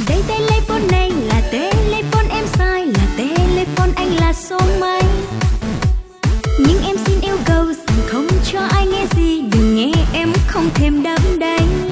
Đây telephone này là telephone em sai, là telephone anh là số mấy. Nhưng em xin yêu cầu rằng không cho ai nghe gì, đừng nghe em không thèm đắm đáy.